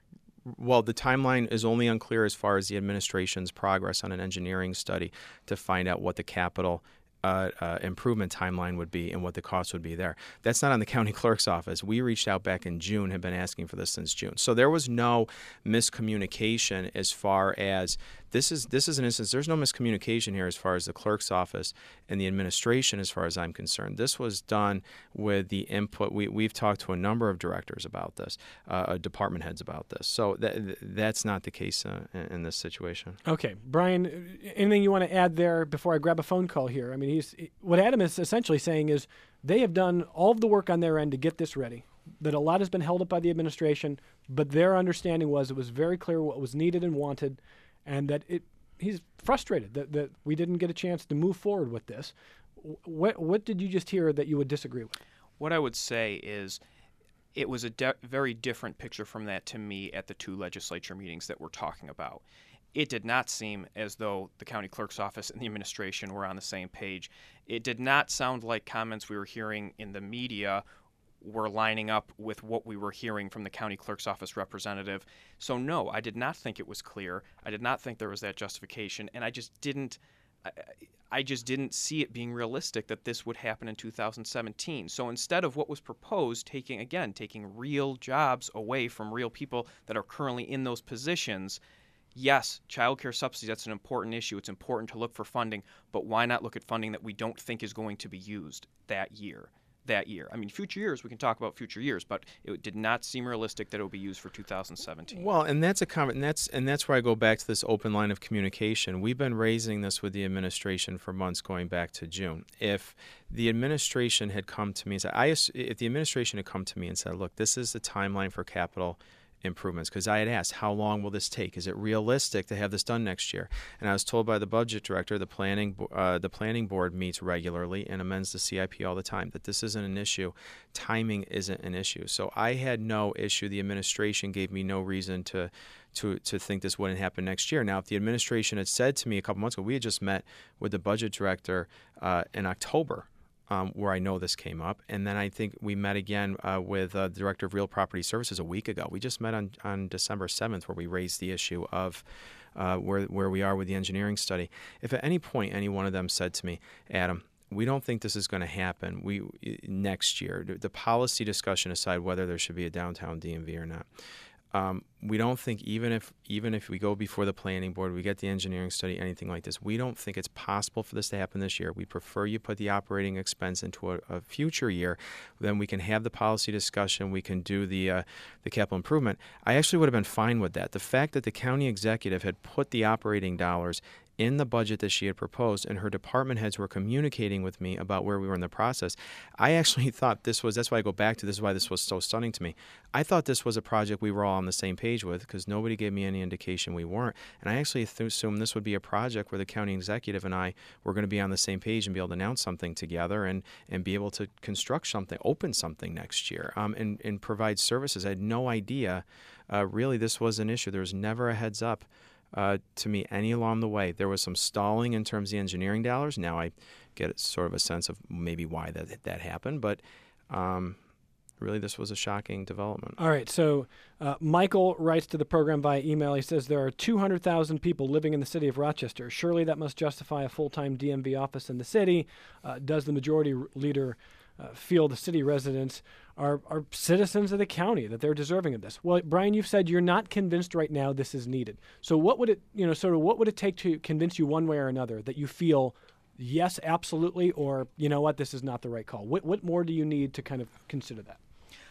Well, the timeline is only unclear as far as the administration's progress on an engineering study to find out what the capital Uh, uh, improvement timeline would be and what the cost would be there. That's not on the county clerk's office. We reached out back in June, have been asking for this since June. So there was no miscommunication as far as this is this is an instance. There's no miscommunication here as far as the clerk's office and the administration as far as I'm concerned. This was done with the input. We, we've talked to a number of directors about this, uh, department heads about this. So that, that's not the case uh, in, in this situation. Okay. Brian, anything you want to add there before I grab a phone call here? I mean, he's what Adam is essentially saying is they have done all of the work on their end to get this ready, that a lot has been held up by the administration, but their understanding was it was very clear what was needed and wanted, and that it he's frustrated that, that we didn't get a chance to move forward with this. What what did you just hear that you would disagree with? What I would say is it was a de- very different picture from that to me at the two legislature meetings that we're talking about. It did not seem as though the county clerk's office and the administration were on the same page. It did not sound like comments we were hearing in the media were lining up with what we were hearing from the county clerk's office representative. So no, I did not think it was clear. I did not think there was that justification, and I just didn't I, I just didn't see it being realistic that this would happen in two thousand seventeen. So instead of what was proposed, taking again, taking real jobs away from real people that are currently in those positions, yes, child care subsidies, that's an important issue. It's important to look for funding, but why not look at funding that we don't think is going to be used that year? That year. I mean, future years, we can talk about future years, but it did not seem realistic that it would be used for two thousand seventeen. Well, and that's a comment, and that's and that's where I go back to this open line of communication. We've been raising this with the administration for months, going back to June. If the administration had come to me and said, I, if the administration had come to me and said, look, this is the timeline for capital improvements, because I had asked, how long will this take? Is it realistic to have this done next year? And I was told by the budget director, the planning uh, the planning board meets regularly and amends the C I P all the time, that this isn't an issue. Timing isn't an issue. So I had no issue. The administration gave me no reason to to to think this wouldn't happen next year. Now, if the administration had said to me a couple months ago, we had just met with the budget director uh, in October, Um, where I know this came up. And then I think we met again uh, with uh, the Director of Real Property Services a week ago. We just met on, on December seventh, where we raised the issue of uh, where, where we are with the engineering study. If at any point any one of them said to me, Adam, we don't think this is going to happen we next year, the policy discussion aside whether there should be a downtown D M V or not, Um, we don't think even if even if we go before the planning board, we get the engineering study, anything like this, we don't think it's possible for this to happen this year. We prefer you put the operating expense into a, a future year. Then we can have the policy discussion. We can do the uh, the capital improvement. I actually would have been fine with that. The fact that the county executive had put the operating dollars in the budget that she had proposed, and her department heads were communicating with me about where we were in the process, I actually thought this was, that's why I go back to this is why this was so stunning to me. I thought this was a project we were all on the same page with, because nobody gave me any indication we weren't. And I actually th- assumed this would be a project where the county executive and I were going to be on the same page and be able to announce something together and, and be able to construct something, open something next year, um, and, and provide services. I had no idea uh, really this was an issue. There was never a heads up Uh, to me any along the way. There was some stalling in terms of the engineering dollars. Now I get sort of a sense of maybe why that that happened, but um, really this was a shocking development. All right, so uh, Michael writes to the program via email. He says there are two hundred thousand people living in the city of Rochester. Surely that must justify a full-time D M V office in the city. Uh, does the majority leader uh, feel the city residents are, are citizens of the county, that they're deserving of this? Well, Brian, you've said you're not convinced right now this is needed. So what would it, you know, sort of what would it take to convince you one way or another that you feel, yes, absolutely, or, you know what, this is not the right call? What, what more do you need to kind of consider that?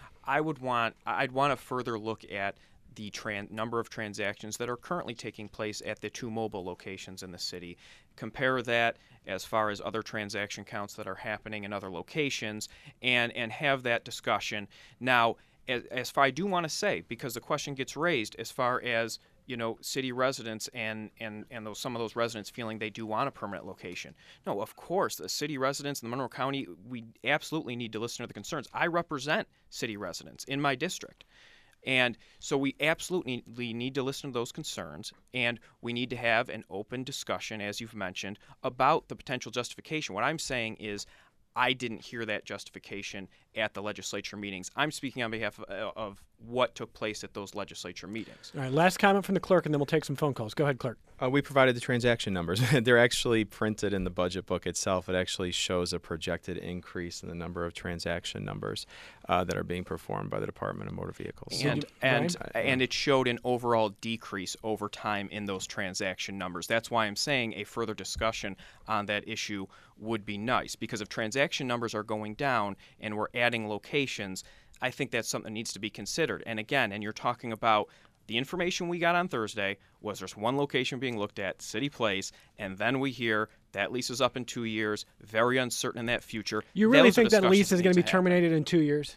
I would want, I'd want to further look at the tran- number of transactions that are currently taking place at the two mobile locations in the city. Compare that as far as other transaction counts that are happening in other locations, and, and have that discussion. Now, as, as far I do want to say, because the question gets raised as far as, you know, city residents and, and, and those, some of those residents feeling they do want a permanent location. No, of course, the city residents in the Monroe County, we absolutely need to listen to the concerns. I represent city residents in my district. And so we absolutely need to listen to those concerns, and we need to have an open discussion, as you've mentioned, about the potential justification. What I'm saying is I didn't hear that justification at the legislature meetings. I'm speaking on behalf of, of what took place at those legislature meetings. All right, last comment from the clerk, and then we'll take some phone calls. Go ahead, clerk. Uh, we provided the transaction numbers. They're actually printed in the budget book itself. It actually shows a projected increase in the number of transaction numbers uh, that are being performed by the Department of Motor Vehicles. And So- and Brian? and it showed an overall decrease over time in those transaction numbers. That's why I'm saying a further discussion on that issue would be nice, because if transaction numbers are going down and we're adding locations, I think that's something that needs to be considered. And again, and you're talking about the information we got on Thursday was there's one location being looked at, City Place, and then we hear that lease is up in two years, very uncertain in that future. You really Those are think that lease discussions is that going to need be happen. terminated in two years?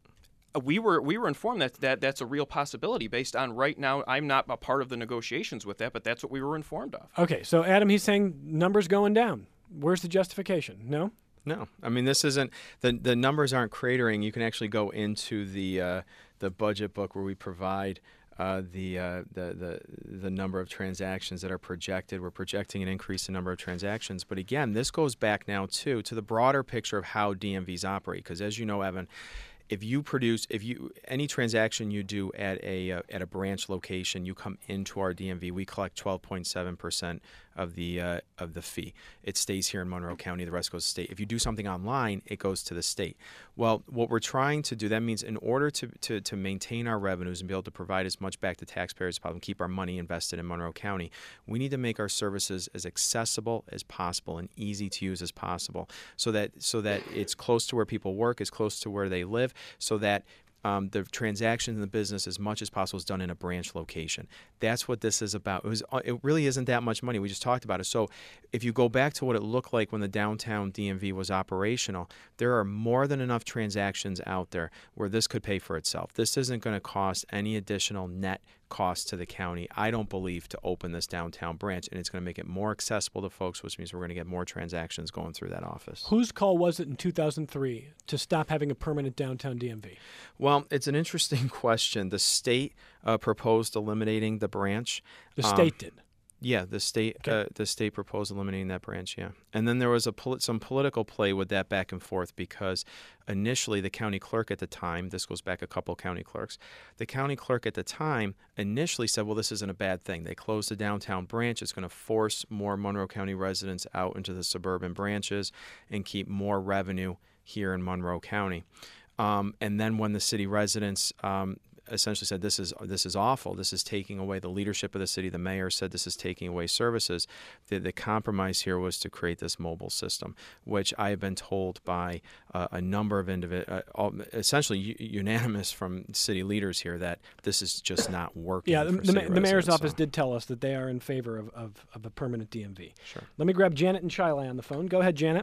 Uh, We were we were informed that, that that's a real possibility based on right now. I'm not a part of the negotiations with that, but that's what we were informed of. Okay, so Adam, he's saying numbers going down. Where's the justification? No? No, I mean this isn't the the numbers aren't cratering. You can actually go into the uh, the budget book where we provide uh, the, uh, the the the number of transactions that are projected. We're projecting an increase in number of transactions, but again, this goes back now too to the broader picture of how D M Vs operate. Because as you know, Evan, if you produce, if you any transaction you do at a uh, at a branch location, you come into our D M V. We collect twelve point seven percent of the uh, of the fee. It stays here in Monroe County. The rest goes to state. If you do something online, it goes to the state. Well, what we're trying to do, that means in order to to to maintain our revenues and be able to provide as much back to taxpayers as possible, keep our money invested in Monroe County, we need to make our services as accessible as possible and easy to use as possible, so that so that it's close to where people work, it's close to where they live, so that Um, the transactions in the business as much as possible is done in a branch location. That's what this is about. It, was, it really isn't that much money. We just talked about it. So if you go back to what it looked like when the downtown D M V was operational, there are more than enough transactions out there where this could pay for itself. This isn't going to cost any additional net cost to the county, I don't believe, to open this downtown branch, and it's going to make it more accessible to folks, which means we're going to get more transactions going through that office. Whose call was it in two thousand three to stop having a permanent downtown D M V? Well, it's an interesting question. The state uh, proposed eliminating the branch. The Um, state did. Yeah, the state Okay. uh, the state proposed eliminating that branch, yeah. And then there was a poli- some political play with that back and forth, because initially the county clerk at the time, this goes back a couple county clerks, the county clerk at the time initially said, well, this isn't a bad thing. They closed the downtown branch. It's going to force more Monroe County residents out into the suburban branches and keep more revenue here in Monroe County. Um, and then when the city residents um, essentially said this is this is awful, this is taking away the leadership of the city, the mayor said this is taking away services, the, the compromise here was to create this mobile system, which I have been told by uh, a number of individuals, uh, essentially u- unanimous from city leaders here, that this is just not working. Yeah, the, for the, city ma- the mayor's residents, office so- did tell us that they are in favor of, of, of a permanent D M V. Sure. Let me grab Janet and Shiloh on the phone. Go ahead, Janet.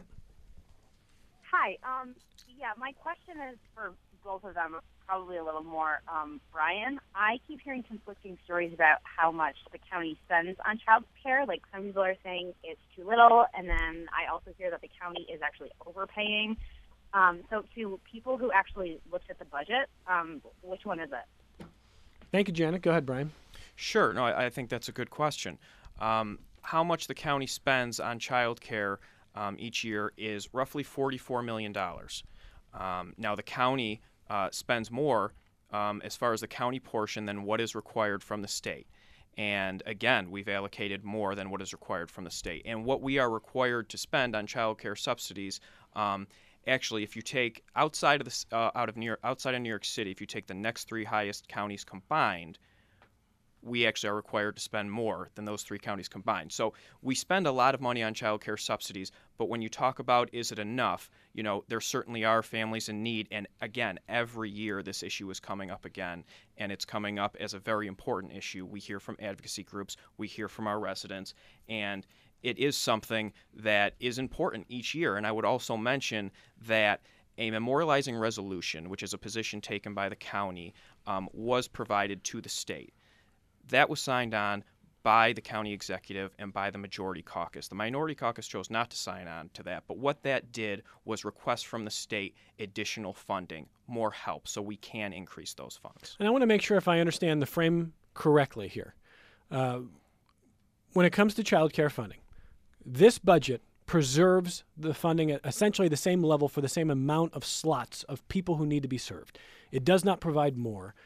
Hi. Um, yeah, my question is for both of them, probably a little more um, Brian. I keep hearing conflicting stories about how much the county spends on child care. Like, some people are saying it's too little, and then I also hear that the county is actually overpaying. Um, so to people who actually looked at the budget, um, which one is it? Thank you, Janet. Go ahead, Brian. Sure. No, I, I think that's a good question. Um, how much the county spends on child care um, each year is roughly forty-four million dollars. Um, now, the county uh, spends more um, as far as the county portion than what is required from the state. And again, we've allocated more than what is required from the state. And what we are required to spend on child care subsidies, um, actually, if you take outside of the uh, out of New York, outside of New York City, if you take the next three highest counties combined, we actually are required to spend more than those three counties combined. So we spend a lot of money on child care subsidies, but when you talk about is it enough, you know, there certainly are families in need. And again, every year this issue is coming up again, and it's coming up as a very important issue. We hear from advocacy groups, we hear from our residents, and it is something that is important each year. And I would also mention that a memorializing resolution, which is a position taken by the county, um, was provided to the state. That was signed on by the county executive and by the majority caucus. The minority caucus chose not to sign on to that, but what that did was request from the state additional funding, more help, so we can increase those funds. And I want to make sure if I understand the frame correctly here. Uh, when it comes to child care funding, this budget preserves the funding at essentially the same level for the same amount of slots of people who need to be served. It does not provide more.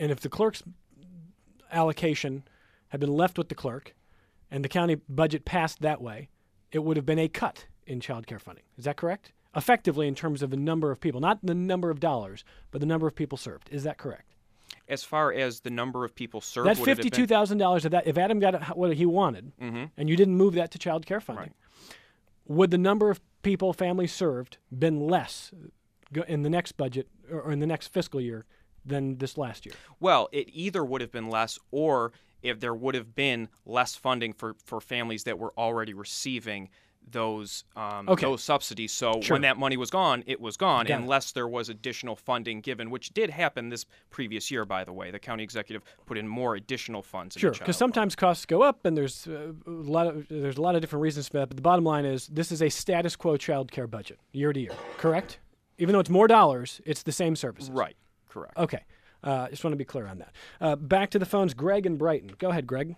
and if the clerk's allocation had been left with the clerk and the county budget passed that way, it would have been a cut in child care funding. Is that correct? Effectively, in terms of the number of people, not the number of dollars, but the number of people served. Is that correct? As far as the number of people served, that would it have been- fifty-two thousand dollars of that, if Adam got what he wanted, mm-hmm. and you didn't move that to child care funding, Right. would the number of people, families served, been less go- in the next budget or in the next fiscal year than this last year? Well, it either would have been less, or if there would have been less funding for, for families that were already receiving those um, Okay. those subsidies. So Sure. when that money was gone, it was gone, Got it. unless there was additional funding given, which did happen this previous year, by the way. The county executive put in more additional funds. Sure, in the because child sometimes costs go up, and there's uh, a lot of there's a lot of different reasons for that. But the bottom line is, this is a status quo child care budget, year to year. Correct? Even though it's more dollars, it's the same services. fund. Right. Correct. Okay. Uh, just want to be clear on that. Uh, back to the phones. Greg in Brighton. Go ahead, Greg.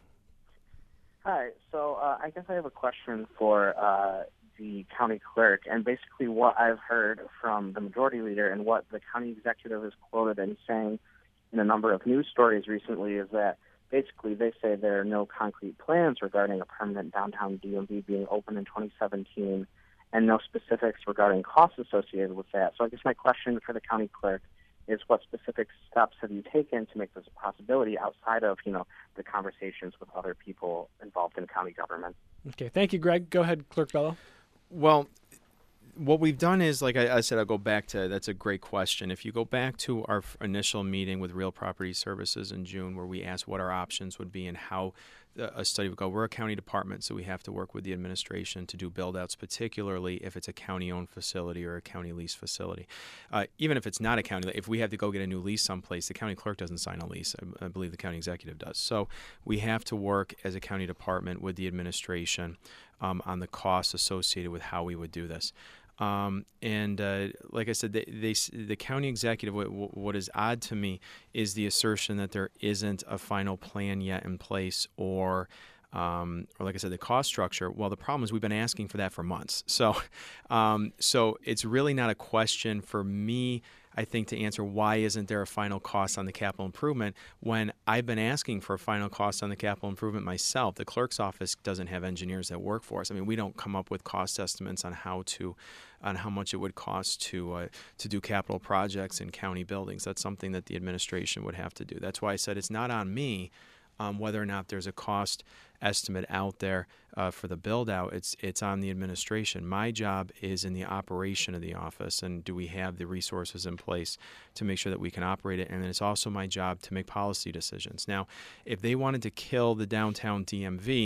Hi. So uh, I guess I have a question for uh, the county clerk, and basically what I've heard from the majority leader and what the county executive is quoted in saying in a number of news stories recently is that basically they say there are no concrete plans regarding a permanent downtown D M V being open in twenty seventeen and no specifics regarding costs associated with that. So I guess my question for the county clerk is, what specific steps have you taken to make this a possibility outside of, you know, the conversations with other people involved in county government? Okay. Thank you, Greg. Go ahead, Clerk Bello. Well, what we've done is, like I, I said, I'll go back to, that's a great question. If you go back to our f- initial meeting with Real Property Services in June, where we asked what our options would be and how the, a study would go. We're a county department, so we have to work with the administration to do build-outs, particularly if it's a county-owned facility or a county-leased facility. Uh, even if it's not a county, if we have to go get a new lease someplace, the county clerk doesn't sign a lease. I, I believe the county executive does. So we have to work as a county department with the administration um, on the costs associated with how we would do this. Um, and uh, like I said, they, they, the county executive, what, what is odd to me is the assertion that there isn't a final plan yet in place, or, um, or like I said, the cost structure. Well, the problem is we've been asking for that for months. So, um, so it's really not a question for me, I think, to answer why isn't there a final cost on the capital improvement when I've been asking for a final cost on the capital improvement myself. The clerk's office doesn't have engineers that work for us. I mean, we don't come up with cost estimates on how to, on how much it would cost to uh, to do capital projects in county buildings. That's something that the administration would have to do. That's why I said it's not on me um, whether or not there's a cost estimate out there uh, for the build out. It's it's on the administration. My job is in the operation of the office, and do we have the resources in place to make sure that we can operate it? And then it's also my job to make policy decisions. Now, if they wanted to kill the downtown D M V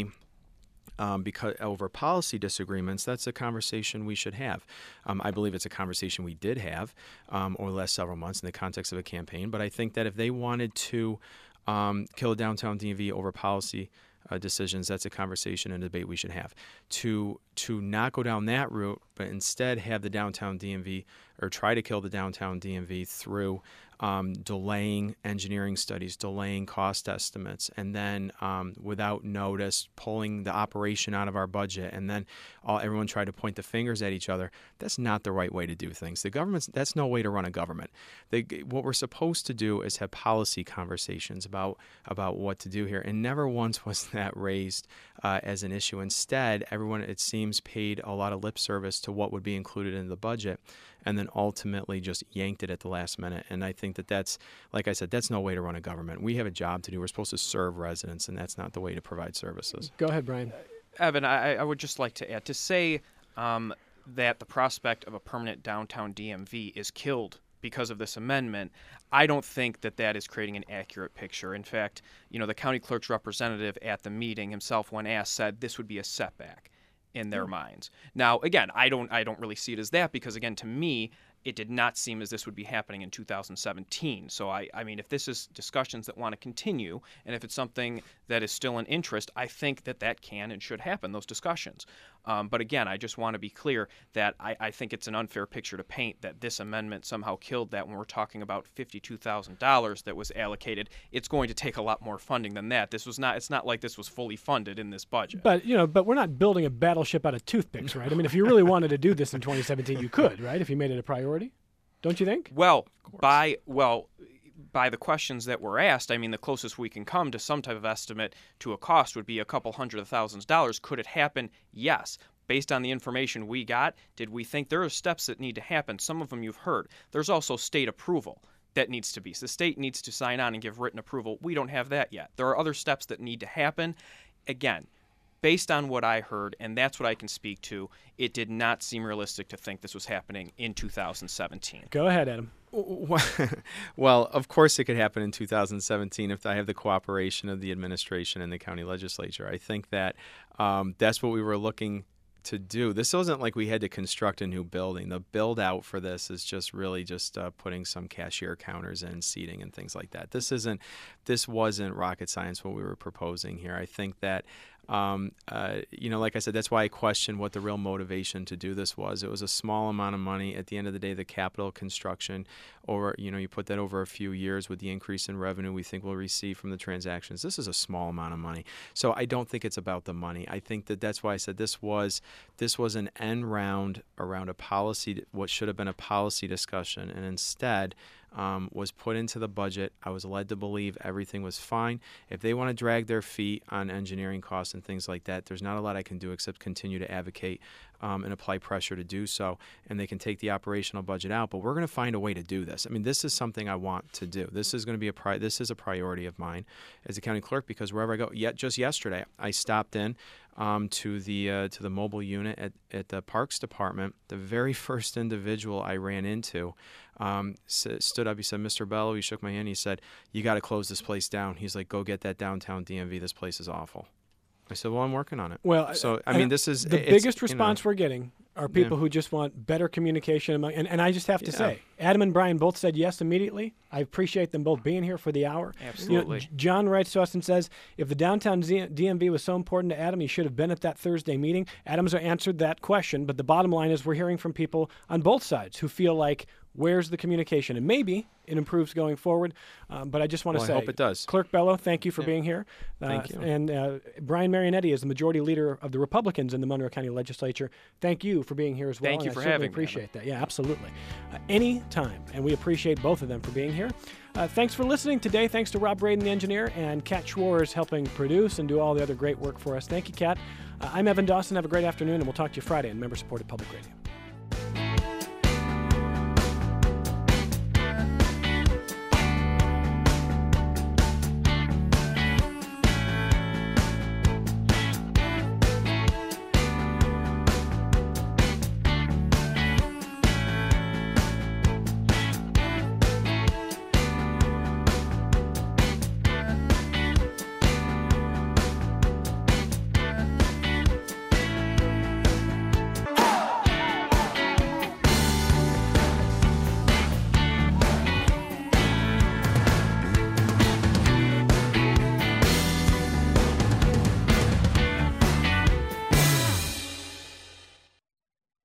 Um, because over policy disagreements, that's a conversation we should have. Um, I believe it's a conversation we did have um, over the last several months in the context of a campaign. But I think that if they wanted to um, kill a downtown D M V over policy uh, decisions, that's a conversation and debate we should have. To to not go down that route, but instead have the downtown D M V, or try to kill the downtown D M V through um, delaying engineering studies, delaying cost estimates, and then um, without notice pulling the operation out of our budget, and then all, everyone tried to point the fingers at each other. That's not the right way to do things. The government's, that's no way to run a government. They, what we're supposed to do is have policy conversations about about what to do here, and never once was that raised uh, as an issue. Instead, everyone, it seems, paid a lot of lip service to what would be included in the budget, and then ultimately just yanked it at the last minute. And I think that that's, like I said, that's no way to run a government. We have a job to do. We're supposed to serve residents, and that's not the way to provide services. Go ahead, Brian. Evan, I, I would just like to add, to say um, that the prospect of a permanent downtown D M V is killed because of this amendment, I don't think that that is creating an accurate picture. In fact, you know, the county clerk's representative at the meeting himself, when asked, said this would be a setback in their minds. Now, again, I don't I don't really see it as that, because, again, to me, it did not seem as this would be happening in two thousand seventeen. So, I, I mean, if this is discussions that want to continue, and if it's something that is still an interest, I think that that can and should happen, those discussions. Um, but, again, I just want to be clear that I, I think it's an unfair picture to paint that this amendment somehow killed that when we're talking about fifty-two thousand dollars that was allocated. It's going to take a lot more funding than that. This was not. It's not like this was fully funded in this budget. But, you know, but we're not building a battleship out of toothpicks, right? I mean, if you really wanted to do this in twenty seventeen, you could, right? If you made it a priority, don't you think? Well, by well, by the questions that were asked, I mean, the closest we can come to some type of estimate to a cost would be a couple hundred of thousands of dollars. Could it happen? Yes. Based on the information we got, did we think there are steps that need to happen? Some of them you've heard. There's also state approval that needs to be. So the state needs to sign on and give written approval. We don't have that yet. There are other steps that need to happen. Again, based on what I heard, and that's what I can speak to, it did not seem realistic to think this was happening in two thousand seventeen. Go ahead, Adam. Well, of course it could happen in two thousand seventeen if I have the cooperation of the administration and the county legislature. I think that um, that's what we were looking to do. This wasn't like we had to construct a new building. The build out for this is just really just uh, putting some cashier counters in, seating and things like that. This isn't, this wasn't rocket science what we were proposing here. I think that, um, uh, you know, like I said, that's why I questioned what the real motivation to do this was. It was a small amount of money. At the end of the day, the capital construction, or, you know, you put that over a few years with the increase in revenue we think we'll receive from the transactions. This is a small amount of money. So I don't think it's about the money. I think that that's why I said this was this was an end round around a policy, what should have been a policy discussion, and instead um, was put into the budget. I was led to believe everything was fine. If they want to drag their feet on engineering costs and things like that, there's not a lot I can do except continue to advocate um, and apply pressure to do so, and they can take the operational budget out. But we're going to find a way to do this. I mean, this is something I want to do. This is going to be a pri- this is a priority of mine as a county clerk, because wherever I go, yet just yesterday I stopped in um, to the uh, to the mobile unit at, at the Parks Department. The very first individual I ran into um, s- stood up. He said, "Mister Bello," he shook my hand. He said, "You got to close this place down." He's like, "Go get that downtown D M V. This place is awful." I said, "Well, I'm working on it." Well, so I, I mean, this is the it's, biggest you response know, we're getting are people yeah. who just want better communication among, and, and I just have to Yeah. say, Adam and Brian both said yes immediately. I appreciate them both being here for the hour. Absolutely. You know, J- John writes to us and says, if the downtown Z- D M V was so important to Adam, he should have been at that Thursday meeting. Adam's answered that question, but the bottom line is we're hearing from people on both sides who feel like, where's the communication? And maybe it improves going forward. Um, but I just want to Well, I say, hope it does. Clerk Bello, thank you for Yeah. being here. Uh, Thank you. And uh, Brian Marianetti is the majority leader of the Republicans in the Monroe County Legislature. Thank you for being here as well. Thank you and for I certainly having me, appreciate that. Yeah, absolutely. Uh, any time. And we appreciate both of them for being here. Uh, thanks for listening today. Thanks to Rob Braden, the engineer, and Kat Schwarz helping produce and do all the other great work for us. Thank you, Kat. Uh, I'm Evan Dawson. Have a great afternoon, and we'll talk to you Friday on member-supported Public Radio.